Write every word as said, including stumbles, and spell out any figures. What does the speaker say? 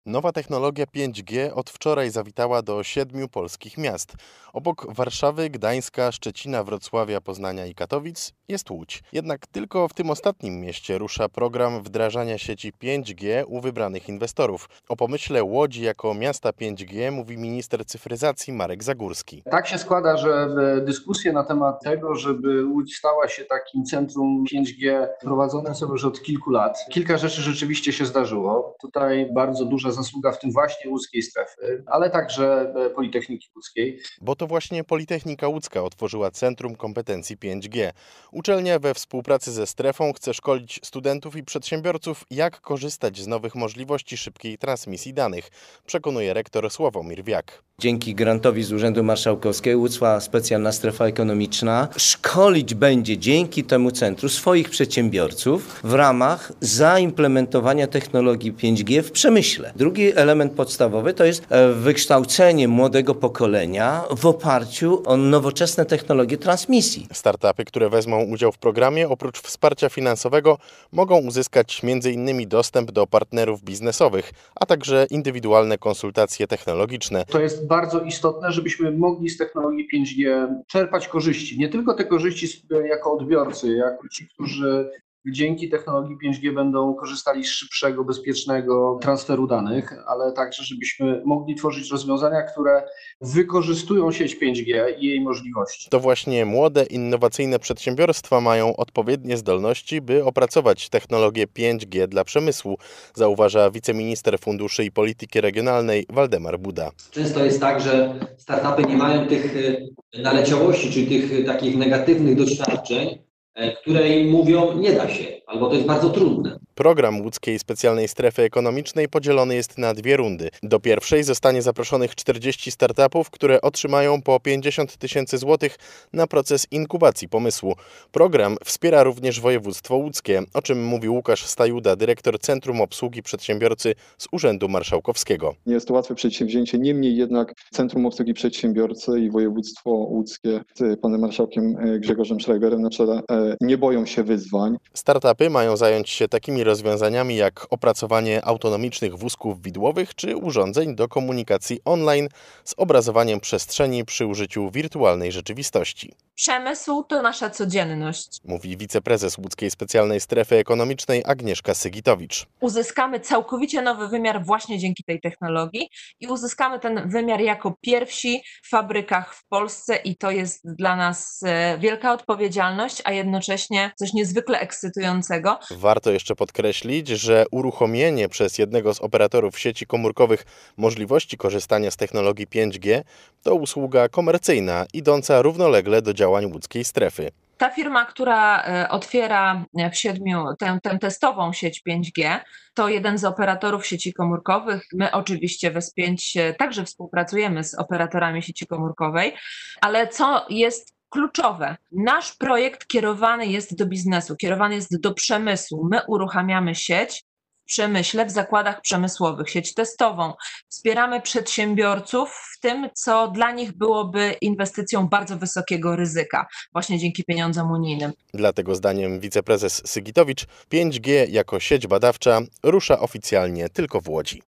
Nowa technologia pięć G od wczoraj zawitała do siedmiu polskich miast. Obok Warszawy, Gdańska, Szczecina, Wrocławia, Poznania i Katowic jest Łódź. Jednak tylko w tym ostatnim mieście rusza program wdrażania sieci pięć G u wybranych inwestorów. O pomyśle Łodzi jako miasta pięć G mówi minister cyfryzacji Marek Zagórski. Tak się składa, że dyskusje na temat tego, żeby Łódź stała się takim centrum pięć G prowadzone są już od kilku lat. Kilka rzeczy rzeczywiście się zdarzyło. Tutaj bardzo duża zasługa w tym właśnie łódzkiej strefy, ale także Politechniki Łódzkiej. Bo to właśnie Politechnika Łódzka otworzyła Centrum Kompetencji pięć G. Uczelnia we współpracy ze strefą chce szkolić studentów i przedsiębiorców, jak korzystać z nowych możliwości szybkiej transmisji danych, przekonuje rektor Sławomir Wiak. Dzięki grantowi z Urzędu Marszałkowskiego Łódzka Specjalna Strefa Ekonomiczna szkolić będzie dzięki temu centrum swoich przedsiębiorców w ramach zaimplementowania technologii pięć G w przemyśle. Drugi element podstawowy to jest wykształcenie młodego pokolenia w oparciu o nowoczesne technologie transmisji. Startupy, które wezmą udział w programie, oprócz wsparcia finansowego, mogą uzyskać między innymi dostęp do partnerów biznesowych, a także indywidualne konsultacje technologiczne. To jest bardzo istotne, żebyśmy mogli z technologii pięć G czerpać korzyści. Nie tylko te korzyści jako odbiorcy, jako ci, którzy dzięki technologii pięć G będą korzystali z szybszego, bezpiecznego transferu danych, ale także żebyśmy mogli tworzyć rozwiązania, które wykorzystują sieć pięć G i jej możliwości. To właśnie młode, innowacyjne przedsiębiorstwa mają odpowiednie zdolności, by opracować technologię pięć G dla przemysłu, zauważa wiceminister funduszy i polityki regionalnej Waldemar Buda. Często jest tak, że startupy nie mają tych naleciałości, czyli tych takich negatywnych doświadczeń, które im mówią, nie da się, albo to jest bardzo trudne. Program Łódzkiej Specjalnej Strefy Ekonomicznej podzielony jest na dwie rundy. Do pierwszej zostanie zaproszonych czterdzieści startupów, które otrzymają po pięćdziesiąt tysięcy złotych na proces inkubacji pomysłu. Program wspiera również województwo łódzkie, o czym mówił Łukasz Stajuda, dyrektor Centrum Obsługi Przedsiębiorcy z Urzędu Marszałkowskiego. Nie jest to łatwe przedsięwzięcie, niemniej jednak Centrum Obsługi Przedsiębiorcy i województwo łódzkie z panem marszałkiem Grzegorzem Schreiberem na czele nie boją się wyzwań. Startupy mają zająć się takimi rozwiązaniami jak opracowanie autonomicznych wózków widłowych czy urządzeń do komunikacji online z obrazowaniem przestrzeni przy użyciu wirtualnej rzeczywistości. Przemysł to nasza codzienność, mówi wiceprezes Łódzkiej Specjalnej Strefy Ekonomicznej Agnieszka Sygitowicz. Uzyskamy całkowicie nowy wymiar właśnie dzięki tej technologii i uzyskamy ten wymiar jako pierwsi w fabrykach w Polsce i to jest dla nas wielka odpowiedzialność, a jednocześnie coś niezwykle ekscytującego. Warto jeszcze podkreślić, że uruchomienie przez jednego z operatorów sieci komórkowych możliwości korzystania z technologii pięć G to usługa komercyjna idąca równolegle do działań łódzkiej strefy. Ta firma, która otwiera w siedmiu tę, tę testową sieć pięć G, to jeden z operatorów sieci komórkowych. My oczywiście w S pięć także współpracujemy z operatorami sieci komórkowej, ale co jest kluczowe, nasz projekt kierowany jest do biznesu, kierowany jest do przemysłu. My uruchamiamy sieć w przemyśle, w zakładach przemysłowych, sieć testową. Wspieramy przedsiębiorców w tym, co dla nich byłoby inwestycją bardzo wysokiego ryzyka, właśnie dzięki pieniądzom unijnym. Dlatego zdaniem wiceprezes Sygitowicz pięć G jako sieć badawcza rusza oficjalnie tylko w Łodzi.